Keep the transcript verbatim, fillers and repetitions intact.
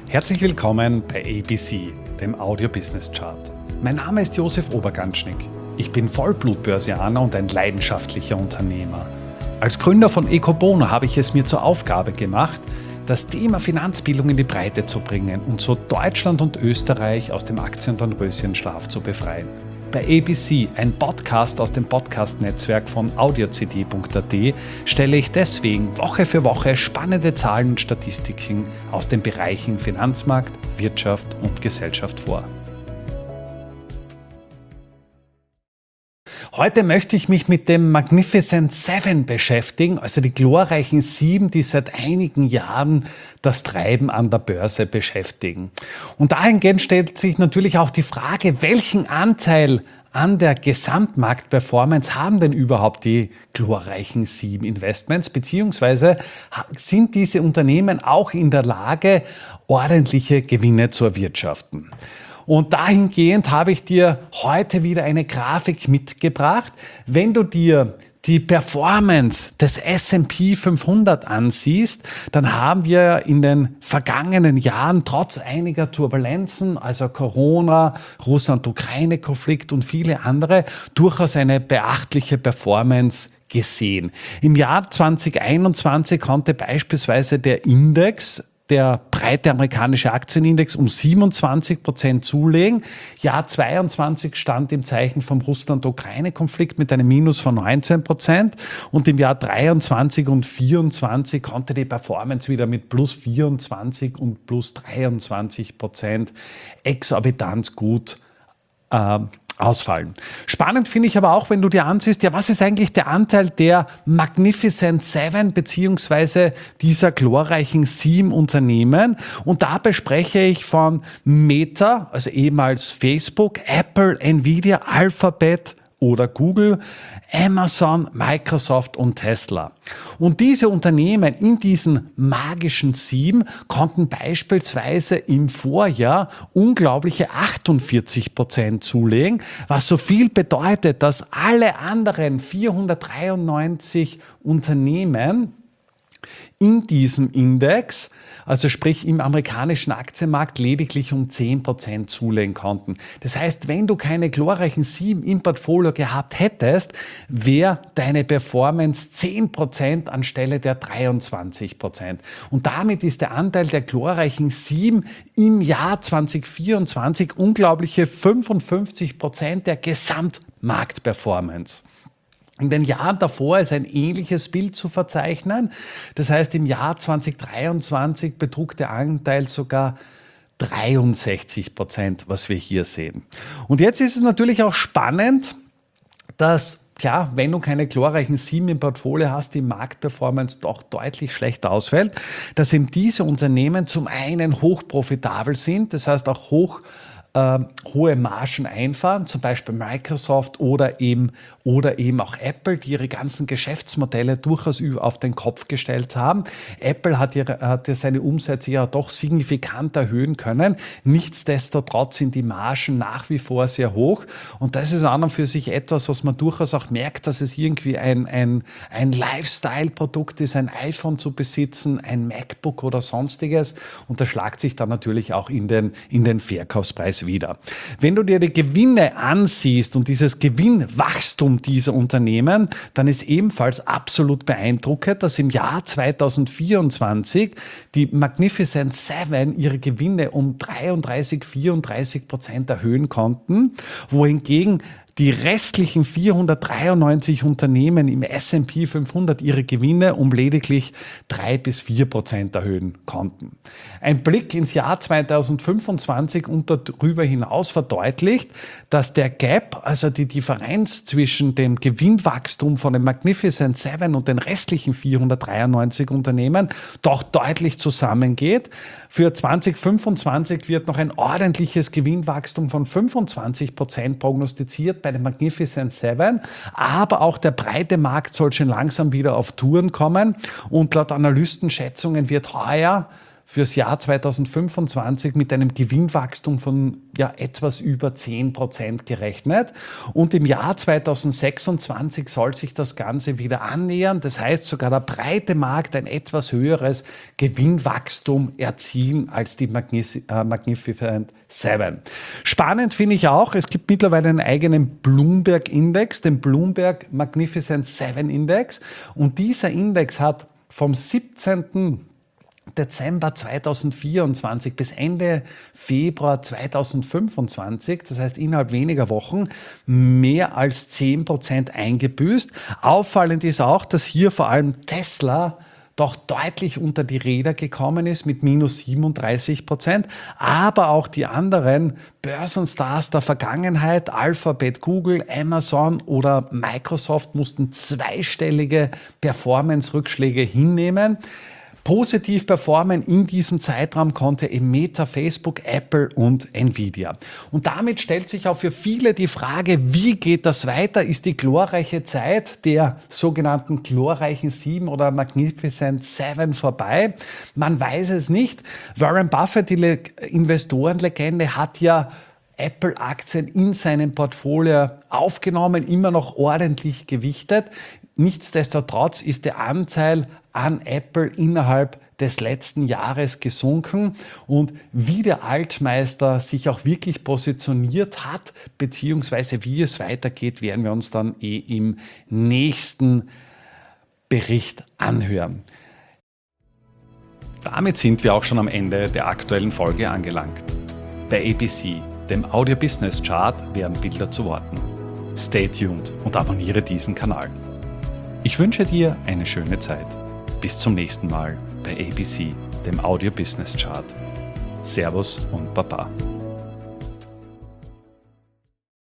Herzlich willkommen bei A B C, dem Audio Business Chart. Mein Name ist Josef Oberganschnick. Ich bin Vollblut-Börsianer und ein leidenschaftlicher Unternehmer. Als Gründer von Ecobono habe ich es mir zur Aufgabe gemacht, das Thema Finanzbildung in die Breite zu bringen und so Deutschland und Österreich aus dem Aktien- und Röschenschlaf zu befreien. Bei A B C, ein Podcast aus dem Podcast-Netzwerk von audio c d punkt a t, stelle ich deswegen Woche für Woche spannende Zahlen und Statistiken aus den Bereichen Finanzmarkt, Wirtschaft und Gesellschaft vor. Heute möchte ich mich mit dem Magnificent Seven beschäftigen, also die glorreichen Sieben, die seit einigen Jahren das Treiben an der Börse beschäftigen. Und dahingehend stellt sich natürlich auch die Frage, welchen Anteil an der Gesamtmarktperformance haben denn überhaupt die glorreichen Sieben Investments, beziehungsweise sind diese Unternehmen auch in der Lage, ordentliche Gewinne zu erwirtschaften? Und dahingehend habe ich dir heute wieder eine Grafik mitgebracht. Wenn du dir die Performance des S und P fünfhundert ansiehst, dann haben wir in den vergangenen Jahren trotz einiger Turbulenzen, also Corona, Russland-Ukraine-Konflikt und viele andere, durchaus eine beachtliche Performance gesehen. Im Jahr zwanzig einundzwanzig konnte beispielsweise der Index, der breite amerikanische Aktienindex, um siebenundzwanzig Prozent zulegen. Jahr zweiundzwanzig stand im Zeichen vom Russland-Ukraine-Konflikt mit einem Minus von neunzehn Prozent und im Jahr dreiundzwanzig und vierundzwanzig konnte die Performance wieder mit plus vierundzwanzig und plus dreiundzwanzig Prozent exorbitant gut äh, ausfallen. Spannend finde ich aber auch, wenn du dir ansiehst, ja, was ist eigentlich der Anteil der Magnificent Seven beziehungsweise dieser glorreichen sieben Unternehmen? Und dabei spreche ich von Meta, also ehemals Facebook, Apple, Nvidia, Alphabet oder Google, Amazon, Microsoft und Tesla. Und diese Unternehmen in diesen magischen Sieben konnten beispielsweise im Vorjahr unglaubliche achtundvierzig Prozent zulegen, was so viel bedeutet, dass alle anderen vierhundertdreiundneunzig Unternehmen in diesem Index, also sprich im amerikanischen Aktienmarkt, lediglich um zehn Prozent zulegen konnten. Das heißt, wenn du keine glorreichen Sieben im Portfolio gehabt hättest, wäre deine Performance zehn Prozent anstelle der dreiundzwanzig Prozent. Und damit ist der Anteil der glorreichen Sieben im Jahr zwanzig vierundzwanzig unglaubliche fünfundfünfzig Prozent der Gesamtmarktperformance. In den Jahren davor ist ein ähnliches Bild zu verzeichnen. Das heißt, im Jahr zwanzig dreiundzwanzig betrug der Anteil sogar dreiundsechzig Prozent, was wir hier sehen. Und jetzt ist es natürlich auch spannend, dass, klar, wenn du keine glorreichen Sieben im Portfolio hast, die Marktperformance doch deutlich schlechter ausfällt, dass eben diese Unternehmen zum einen hochprofitabel sind, das heißt auch hoch äh, hohe Margen einfahren, zum Beispiel Microsoft oder eben, oder eben auch Apple, die ihre ganzen Geschäftsmodelle durchaus auf den Kopf gestellt haben. Apple hat, ihre, hat seine Umsätze ja doch signifikant erhöhen können. Nichtsdestotrotz sind die Margen nach wie vor sehr hoch. Und das ist an und für sich etwas, was man durchaus auch merkt, dass es irgendwie ein, ein, ein Lifestyle-Produkt ist, ein iPhone zu besitzen, ein MacBook oder sonstiges. Und das schlagt sich dann natürlich auch in den, in den Verkaufspreis wieder. Wenn du dir die Gewinne ansiehst und dieses Gewinnwachstum dieser Unternehmen, dann ist ebenfalls absolut beeindruckend, dass im Jahr zweitausendvierundzwanzig die Magnificent Seven ihre Gewinne um dreiunddreißig, vierunddreißig Prozent erhöhen konnten, wohingegen die restlichen vierhundertdreiundneunzig Unternehmen im S und P fünfhundert ihre Gewinne um lediglich drei bis vier Prozent erhöhen konnten. Ein Blick ins Jahr zweitausendfünfundzwanzig und darüber hinaus verdeutlicht, dass der Gap, also die Differenz zwischen dem Gewinnwachstum von den Magnificent Seven und den restlichen vierhundertdreiundneunzig Unternehmen doch deutlich zusammengeht. Für zweitausendfünfundzwanzig wird noch ein ordentliches Gewinnwachstum von fünfundzwanzig Prozent prognostiziert bei den Magnificent Seven, aber auch der breite Markt soll schon langsam wieder auf Touren kommen und laut Analystenschätzungen wird heuer fürs Jahr zweitausendfünfundzwanzig mit einem Gewinnwachstum von ja, etwas über zehn Prozent gerechnet. Und im Jahr zweitausendsechsundzwanzig soll sich das Ganze wieder annähern. Das heißt, sogar der breite Markt ein etwas höheres Gewinnwachstum erzielen als die Magnificent Seven. Spannend finde ich auch, es gibt mittlerweile einen eigenen Bloomberg-Index, den Bloomberg Magnificent Seven Index. Und dieser Index hat vom siebzehnten Dezember zweitausendvierundzwanzig bis Ende Februar zweitausendfünfundzwanzig, das heißt innerhalb weniger Wochen, mehr als zehn Prozent eingebüßt. Auffallend ist auch, dass hier vor allem Tesla doch deutlich unter die Räder gekommen ist mit minus siebenunddreißig Prozent, aber auch die anderen Börsenstars der Vergangenheit, Alphabet, Google, Amazon oder Microsoft mussten zweistellige Performance-Rückschläge hinnehmen. Positiv performen in diesem Zeitraum konnte eben Meta, Facebook, Apple und Nvidia. Und damit stellt sich auch für viele die Frage, wie geht das weiter? Ist die glorreiche Zeit der sogenannten glorreichen Sieben oder Magnificent Seven vorbei? Man weiß es nicht. Warren Buffett, die Le- Investorenlegende, hat ja Apple-Aktien in seinem Portfolio aufgenommen, immer noch ordentlich gewichtet. Nichtsdestotrotz ist der Anteil an Apple innerhalb des letzten Jahres gesunken und wie der Altmeister sich auch wirklich positioniert hat, beziehungsweise wie es weitergeht, werden wir uns dann eh im nächsten Bericht anhören. Damit sind wir auch schon am Ende der aktuellen Folge angelangt. Bei A B C, dem Audio Business Chart, werden Bilder zu Worten. Stay tuned und abonniere diesen Kanal. Ich wünsche dir eine schöne Zeit. Bis zum nächsten Mal bei A B C, dem Audio Business Chart. Servus und Baba.